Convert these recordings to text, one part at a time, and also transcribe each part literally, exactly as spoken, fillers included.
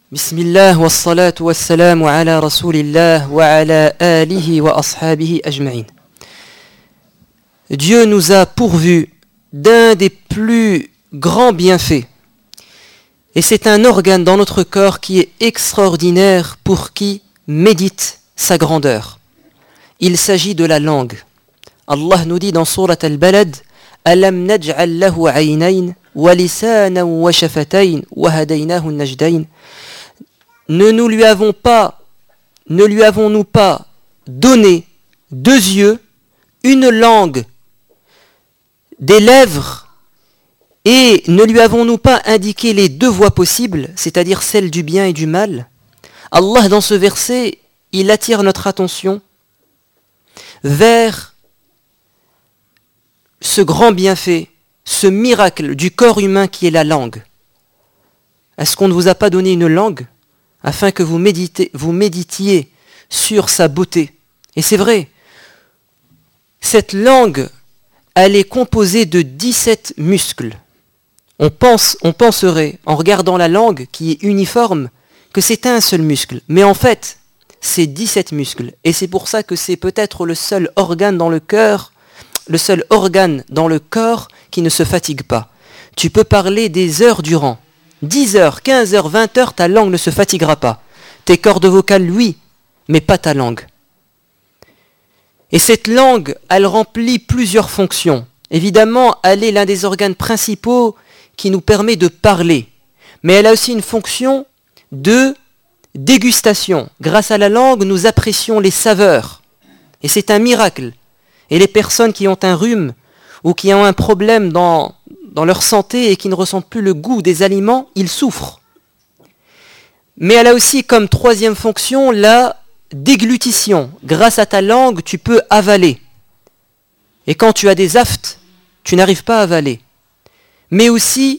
Bismillah wa salatu wa salamu ala rasulillah wa ala alihi wa ashabihi ajma'in. Dieu nous a pourvus d'un des plus grands bienfaits. Et c'est un organe dans notre corps qui est extraordinaire pour qui médite sa grandeur. Il s'agit de la langue. Allah nous dit dans Surat Al-Balad Alam naj'al lahu 'aynayn wa lisanan wa shafatayn wa hadaynahu an-najdayn. Ne nous lui avons pas, ne lui avons-nous pas donné deux yeux, une langue, des lèvres, et ne lui avons-nous pas indiqué les deux voies possibles, c'est-à-dire celle du bien et du mal? Allah, dans ce verset, il attire notre attention vers ce grand bienfait, ce miracle du corps humain qui est la langue. Est-ce qu'on ne vous a pas donné une langue afin que vous, méditez, vous méditiez sur sa beauté? Et c'est vrai, cette langue, elle est composée de dix-sept muscles. On, pense, on penserait, en regardant la langue qui est uniforme, que c'est un seul muscle. Mais en fait, c'est dix-sept muscles. Et c'est pour ça que c'est peut-être le seul organe dans le cœur, le seul organe dans le corps qui ne se fatigue pas. Tu peux parler des heures durant. dix heures, quinze heures, vingt heures, ta langue ne se fatiguera pas. Tes cordes vocales, oui, mais pas ta langue. Et cette langue, elle remplit plusieurs fonctions. Évidemment, elle est l'un des organes principaux qui nous permet de parler. Mais elle a aussi une fonction de dégustation. Grâce à la langue, nous apprécions les saveurs. Et c'est un miracle. Et les personnes qui ont un rhume ou qui ont un problème dans, dans leur santé et qui ne ressentent plus le goût des aliments, ils souffrent. Mais elle a aussi comme troisième fonction la déglutition. Grâce à ta langue, tu peux avaler. Et quand tu as des aftes, tu n'arrives pas à avaler. Mais aussi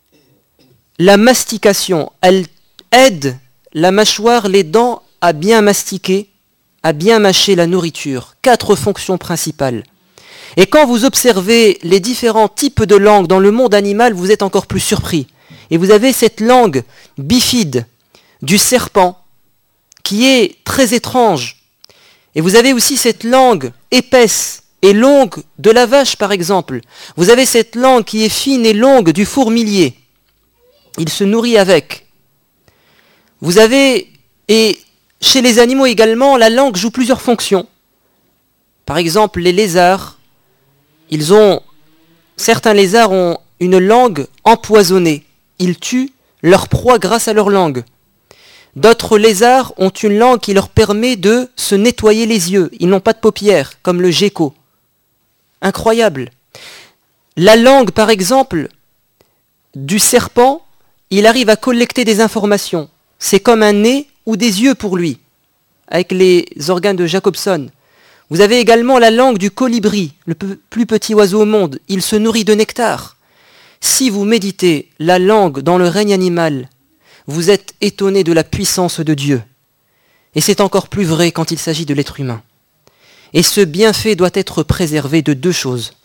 la mastication. Elle aide la mâchoire, les dents à bien mastiquer, à bien mâcher la nourriture. Quatre fonctions principales. Et quand vous observez les différents types de langues dans le monde animal, vous êtes encore plus surpris. Et vous avez cette langue bifide du serpent, qui est très étrange. Et vous avez aussi cette langue épaisse et longue de la vache, par exemple. Vous avez cette langue qui est fine et longue du fourmilier. Il se nourrit avec. Vous avez, et chez les animaux également, la langue joue plusieurs fonctions. Par exemple, les lézards, ils ont, certains lézards ont une langue empoisonnée. Ils tuent leur proie grâce à leur langue. D'autres lézards ont une langue qui leur permet de se nettoyer les yeux. Ils n'ont pas de paupières, comme le gecko. Incroyable. La langue, par exemple, du serpent, il arrive à collecter des informations. C'est comme un nez ou des yeux pour lui, avec les organes de Jacobson. Vous avez également la langue du colibri, le plus petit oiseau au monde. Il se nourrit de nectar. Si vous méditez la langue dans le règne animal, vous êtes étonné de la puissance de Dieu. Et c'est encore plus vrai quand il s'agit de l'être humain. Et ce bienfait doit être préservé de deux choses.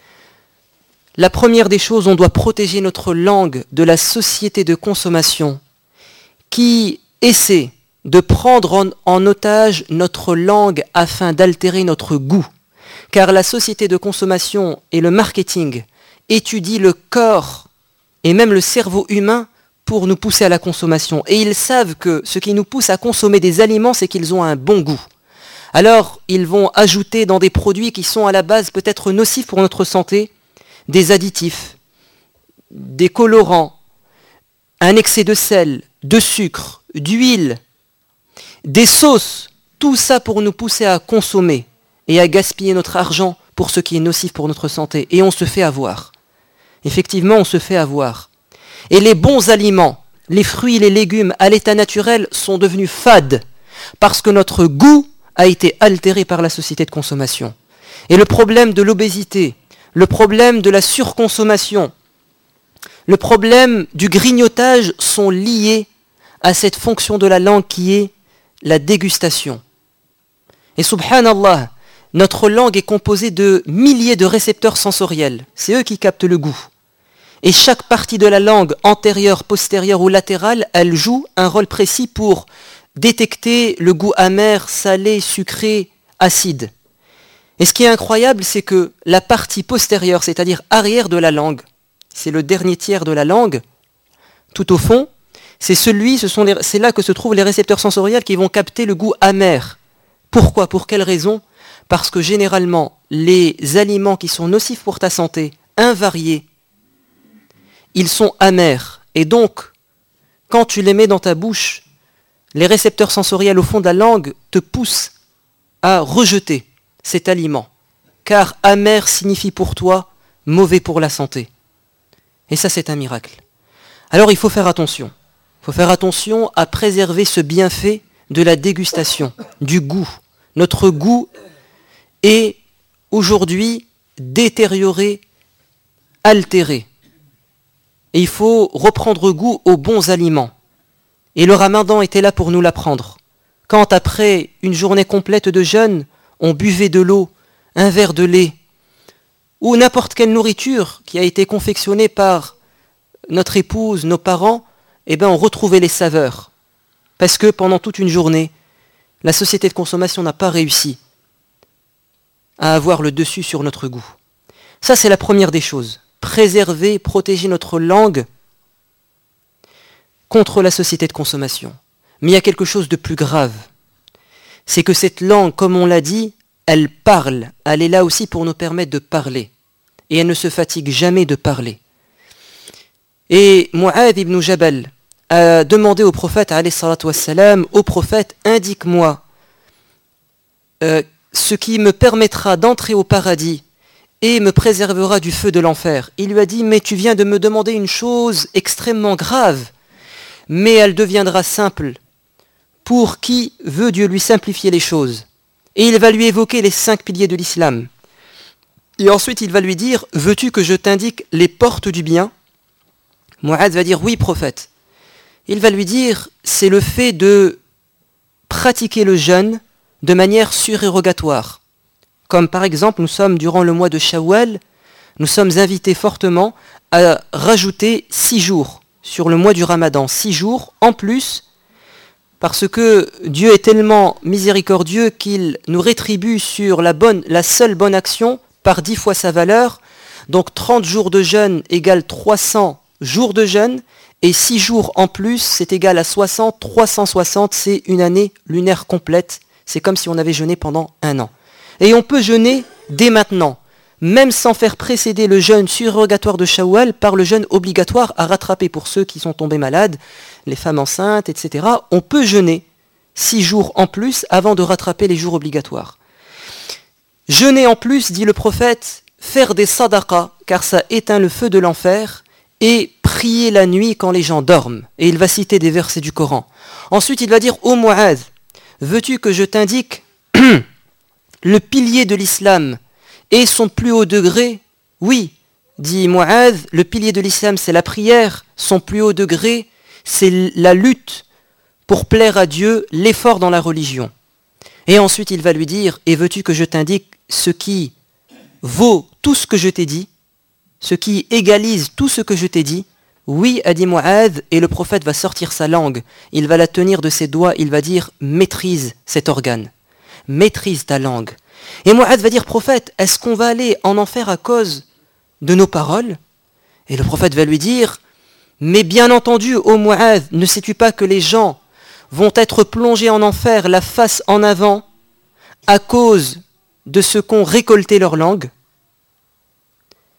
La première des choses, on doit protéger notre langue de la société de consommation qui essaie de prendre en, en otage notre langue afin d'altérer notre goût. Car la société de consommation et le marketing étudient le corps et même le cerveau humain pour nous pousser à la consommation. Et ils savent que ce qui nous pousse à consommer des aliments, c'est qu'ils ont un bon goût. Alors, ils vont ajouter dans des produits qui sont à la base peut-être nocifs pour notre santé, des additifs, des colorants, un excès de sel, de sucre, d'huile, des sauces, tout ça pour nous pousser à consommer et à gaspiller notre argent pour ce qui est nocif pour notre santé. Et on se fait avoir. Effectivement, on se fait avoir. Et les bons aliments, les fruits et les légumes à l'état naturel sont devenus fades parce que notre goût a été altéré par la société de consommation. Et le problème de l'obésité, le problème de la surconsommation, le problème du grignotage sont liés à cette fonction de la langue qui est la dégustation. Et subhanallah, notre langue est composée de milliers de récepteurs sensoriels. C'est eux qui captent le goût. Et chaque partie de la langue, antérieure, postérieure ou latérale, elle joue un rôle précis pour détecter le goût amer, salé, sucré, acide. Et ce qui est incroyable, c'est que la partie postérieure, c'est-à-dire arrière de la langue, c'est le dernier tiers de la langue, tout au fond, c'est celui, ce sont les, c'est là que se trouvent les récepteurs sensoriels qui vont capter le goût amer. Pourquoi ? Pour quelle raison ? Parce que généralement, les aliments qui sont nocifs pour ta santé, invariés, ils sont amers. Et donc, quand tu les mets dans ta bouche, les récepteurs sensoriels au fond de la langue te poussent à rejeter cet aliment. Car amer signifie pour toi mauvais pour la santé. Et ça, c'est un miracle. Alors, il faut faire attention. Il faut faire attention à préserver ce bienfait de la dégustation, du goût. Notre goût est aujourd'hui détérioré, altéré. Et il faut reprendre goût aux bons aliments. Et le ramadan était là pour nous l'apprendre. Quand après une journée complète de jeûne, on buvait de l'eau, un verre de lait, ou n'importe quelle nourriture qui a été confectionnée par notre épouse, nos parents, eh bien on retrouvait les saveurs. Parce que pendant toute une journée, la société de consommation n'a pas réussi à avoir le dessus sur notre goût. Ça, c'est la première des choses. Préserver, protéger notre langue contre la société de consommation. Mais il y a quelque chose de plus grave. C'est que cette langue, comme on l'a dit, elle parle. Elle est là aussi pour nous permettre de parler. Et elle ne se fatigue jamais de parler. Et Mu'adh ibn Jabal a demandé au prophète, alayhi salatu wassalam, au prophète, indique-moi euh, ce qui me permettra d'entrer au paradis et me préservera du feu de l'enfer. Il lui a dit, mais tu viens de me demander une chose extrêmement grave, mais elle deviendra simple pour qui veut Dieu lui simplifier les choses. Et il va lui évoquer les cinq piliers de l'islam. Et ensuite il va lui dire, veux-tu que je t'indique les portes du bien ? Mu'adh va dire, oui prophète. Il va lui dire, c'est le fait de pratiquer le jeûne de manière surérogatoire. Comme par exemple, nous sommes durant le mois de Shawwal, nous sommes invités fortement à rajouter six jours sur le mois du Ramadan, six jours en plus, parce que Dieu est tellement miséricordieux qu'il nous rétribue sur la, bonne, la seule bonne action par dix fois sa valeur. Donc trente jours de jeûne égale trois cents jours de jeûne, et six jours en plus, c'est égal à soixante, trois cent soixante, c'est une année lunaire complète. C'est comme si on avait jeûné pendant un an. Et on peut jeûner dès maintenant, même sans faire précéder le jeûne surrogatoire de Shawwal par le jeûne obligatoire à rattraper pour ceux qui sont tombés malades, les femmes enceintes, et cetera. On peut jeûner six jours en plus avant de rattraper les jours obligatoires. Jeûner en plus, dit le prophète, faire des sadaqas, car ça éteint le feu de l'enfer, et prier la nuit quand les gens dorment. Et il va citer des versets du Coran. Ensuite, il va dire, ô Mu'adh, veux-tu que je t'indique le pilier de l'islam et son plus haut degré ? Oui, dit Mu'adh, le pilier de l'islam c'est la prière, son plus haut degré c'est la lutte pour plaire à Dieu, l'effort dans la religion. Et ensuite il va lui dire, et veux-tu que je t'indique ce qui vaut tout ce que je t'ai dit, ce qui égalise tout ce que je t'ai dit ? Oui, a dit Mu'adh, et le prophète va sortir sa langue, il va la tenir de ses doigts, il va dire, maîtrise cet organe, maîtrise ta langue. Et Mu'adh va dire, prophète, est-ce qu'on va aller en enfer à cause de nos paroles ? Et le prophète va lui dire, mais bien entendu, ô Mu'adh, ne sais-tu pas que les gens vont être plongés en enfer la face en avant à cause de ce qu'ont récolté leur langue ? Pourquoi ?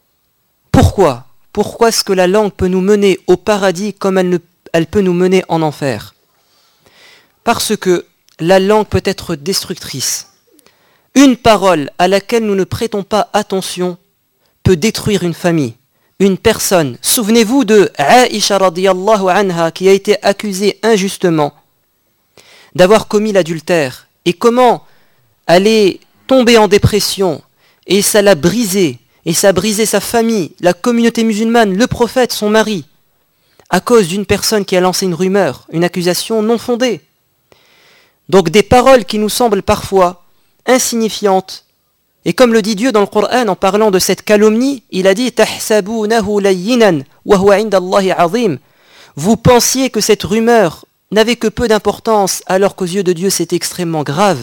Pourquoi est-ce que la langue peut nous mener au paradis comme elle, ne, elle peut nous mener en enfer ? Parce que la langue peut être destructrice. Une parole à laquelle nous ne prêtons pas attention peut détruire une famille, une personne. Souvenez-vous de Aïcha radiyallahu anha qui a été accusée injustement d'avoir commis l'adultère. Et comment elle est tombée en dépression et ça l'a brisée. Et ça a brisé sa famille, la communauté musulmane, le prophète, son mari, à cause d'une personne qui a lancé une rumeur, une accusation non fondée. Donc des paroles qui nous semblent parfois insignifiantes, Et comme le dit Dieu dans le Coran en parlant de cette calomnie, il a dit تَحْسَبُونَهُ لَيِّنًا وَهُوَ عِنْدَ اللَّهِ عَظِيمٌ. Vous pensiez que cette rumeur n'avait que peu d'importance, alors qu'aux yeux de Dieu c'est extrêmement grave.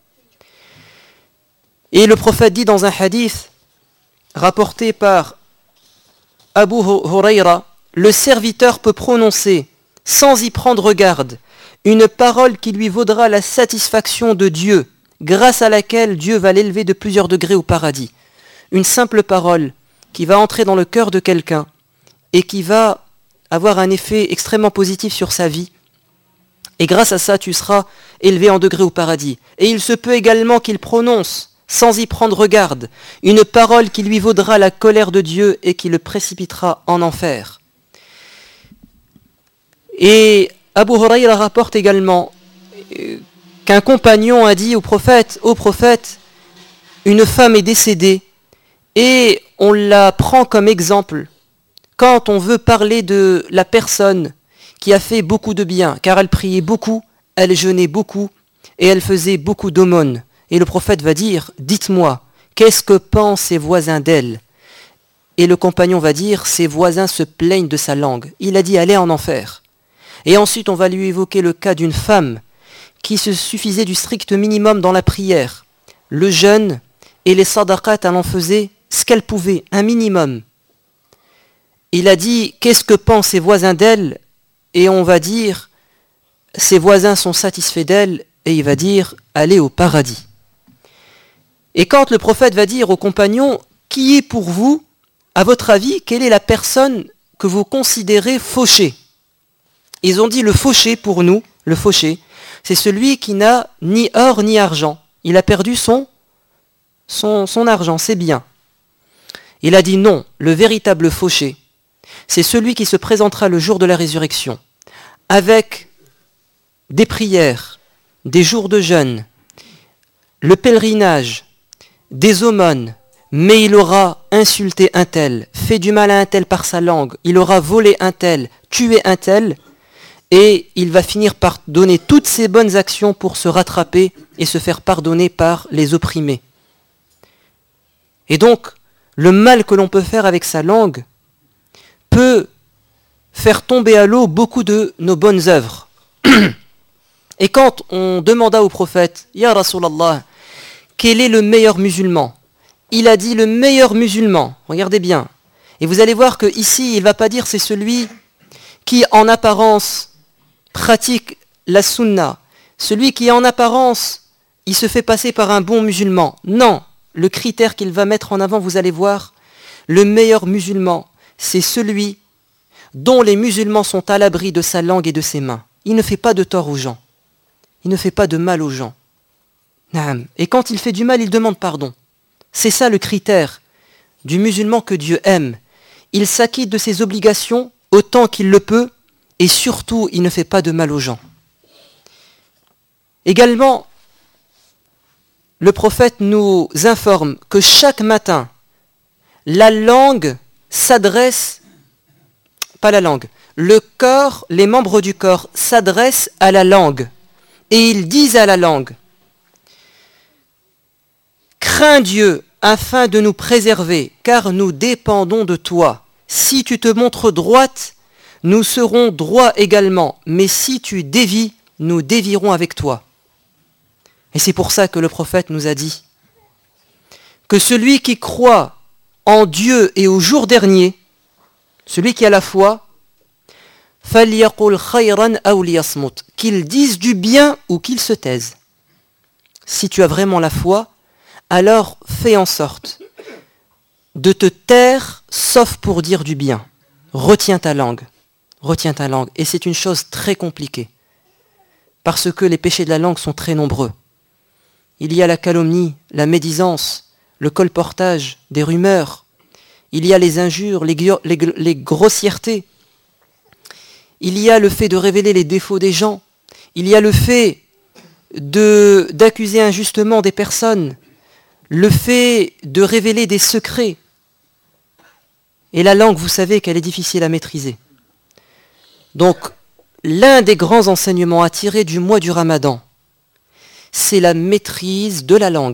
Et le prophète dit dans un hadith rapporté par Abu Huraira, le serviteur peut prononcer, sans y prendre garde, une parole qui lui vaudra la satisfaction de Dieu, grâce à laquelle Dieu va l'élever de plusieurs degrés au paradis. Une simple parole qui va entrer dans le cœur de quelqu'un et qui va avoir un effet extrêmement positif sur sa vie. Et grâce à ça, tu seras élevé en degré au paradis. Et il se peut également qu'il prononce, sans y prendre garde, une parole qui lui vaudra la colère de Dieu et qui le précipitera en enfer. Et Abu Huraira rapporte également qu'un compagnon a dit au prophète, ô prophète, une femme est décédée et on la prend comme exemple quand on veut parler de la personne qui a fait beaucoup de bien, car elle priait beaucoup, elle jeûnait beaucoup et elle faisait beaucoup d'aumônes. Et le prophète va dire, dites-moi, qu'est-ce que pensent ses voisins d'elle? Et le compagnon va dire, ses voisins se plaignent de sa langue. Il a dit, elle est en enfer. Et ensuite on va lui évoquer le cas d'une femme qui se suffisait du strict minimum dans la prière. Le jeûne et les sadaqat, elle en faisait ce qu'elle pouvait, un minimum. Il a dit, qu'est-ce que pensent ses voisins d'elle? Et on va dire, ses voisins sont satisfaits d'elle, et il va dire, allez au paradis. Et quand le prophète va dire aux compagnons, qui est pour vous, à votre avis, quelle est la personne que vous considérez fauchée? Ils ont dit, le fauché pour nous, le fauché, c'est celui qui n'a ni or ni argent. Il a perdu son, son, son argent, c'est bien. Il a dit non, le véritable fauché, c'est celui qui se présentera le jour de la résurrection, avec des prières, des jours de jeûne, le pèlerinage, des aumônes, mais il aura insulté un tel, fait du mal à un tel par sa langue, il aura volé un tel, tué un tel, et il va finir par donner toutes ses bonnes actions pour se rattraper et se faire pardonner par les opprimés. Et donc, le mal que l'on peut faire avec sa langue peut faire tomber à l'eau beaucoup de nos bonnes œuvres. Et quand on demanda au prophète, « Ya Rasulallah, quel est le meilleur musulman ?» Il a dit le meilleur musulman, regardez bien. Et vous allez voir qu'ici, il ne va pas dire c'est celui qui en apparence pratique la sunna, celui qui en apparence, il se fait passer par un bon musulman. Non, le critère qu'il va mettre en avant, vous allez voir, le meilleur musulman, c'est celui dont les musulmans sont à l'abri de sa langue et de ses mains. Il ne fait pas de tort aux gens. Il ne fait pas de mal aux gens. Et quand il fait du mal, il demande pardon. C'est ça le critère du musulman que Dieu aime. Il s'acquitte de ses obligations autant qu'il le peut et surtout, il ne fait pas de mal aux gens. Également, le prophète nous informe que chaque matin, la langue s'adresse, pas la langue, le corps, les membres du corps s'adressent à la langue et ils disent à la langue, crains Dieu afin de nous préserver, car nous dépendons de toi. Si tu te montres droite, nous serons droits également, mais si tu dévies, nous dévierons avec toi. Et c'est pour ça que le prophète nous a dit que celui qui croit en Dieu et au jour dernier, celui qui a la foi, فَلْيَقُلْ خَيْرًا أَوْ لِيَصْمُتْ, qu'il dise du bien ou qu'il se taise. Si tu as vraiment la foi, alors fais en sorte de te taire, sauf pour dire du bien. Retiens ta langue, retiens ta langue. Et c'est une chose très compliquée, parce que les péchés de la langue sont très nombreux. Il y a la calomnie, la médisance, le colportage, des rumeurs. Il y a les injures, les, les, les grossièretés. Il y a le fait de révéler les défauts des gens. Il y a le fait de, d'accuser injustement des personnes. Le fait de révéler des secrets. Et la langue, vous savez qu'elle est difficile à maîtriser. Donc, l'un des grands enseignements à tirer du mois du Ramadan, c'est la maîtrise de la langue.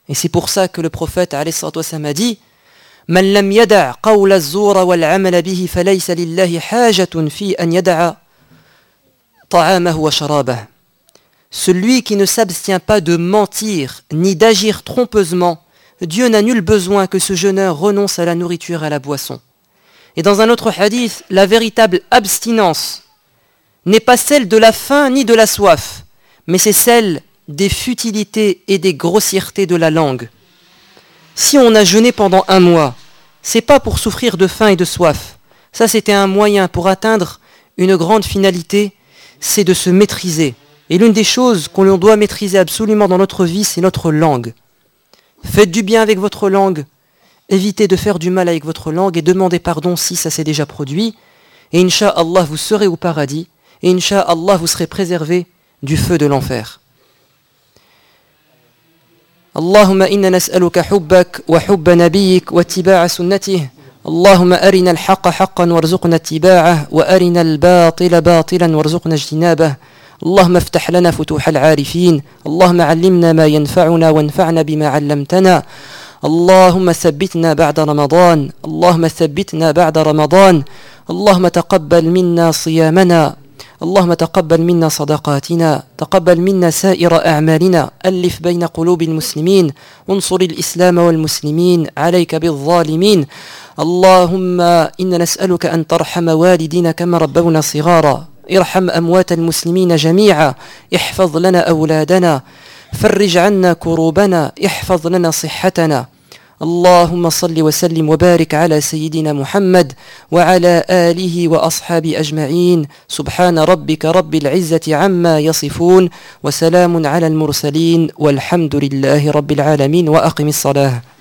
Et c'est pour ça que le prophète alayhi salatu wassalam a dit Man lam yada' qawla az-zura wal 'amala bihi falaysa lillahi hajatun fi an yada'a ta'amahu wa sharabah. Celui qui ne s'abstient pas de mentir ni d'agir trompeusement, Dieu n'a nul besoin que ce jeûneur renonce à la nourriture et à la boisson. Et dans un autre hadith, la véritable abstinence n'est pas celle de la faim ni de la soif, mais c'est celle des futilités et des grossièretés de la langue. Si on a jeûné pendant un mois, c'est pas pour souffrir de faim et de soif. Ça, c'était un moyen pour atteindre une grande finalité, c'est de se maîtriser. Et l'une des choses qu'on doit maîtriser absolument dans notre vie, c'est notre langue. Faites du bien avec votre langue, évitez de faire du mal avec votre langue et demandez pardon si ça s'est déjà produit. Et Inch'Allah, vous serez au paradis. Et Inch'Allah, vous serez préservé du feu de l'enfer. اللهم إنا نسألك حبك وحب نبيك واتباع سنته اللهم أرنا الحق حقا وارزقنا اتباعه وأرنا الباطل باطلا وارزقنا اجتنابه اللهم افتح لنا فتوح العارفين اللهم علمنا ما ينفعنا وانفعنا بما علمتنا اللهم ثبتنا بعد رمضان اللهم ثبتنا بعد رمضان اللهم تقبل منا صيامنا اللهم تقبل منا صدقاتنا تقبل منا سائر أعمالنا ألف بين قلوب المسلمين انصر الإسلام والمسلمين عليك بالظالمين اللهم إنا نسألك أن ترحم والدينا كما ربونا صغارا ارحم أموات المسلمين جميعا احفظ لنا أولادنا فرج عنا كروبنا احفظ لنا صحتنا اللهم صل وسلم وبارك على سيدنا محمد وعلى آله وأصحابه أجمعين سبحان ربك رب العزة عما يصفون وسلام على المرسلين والحمد لله رب العالمين وأقم الصلاة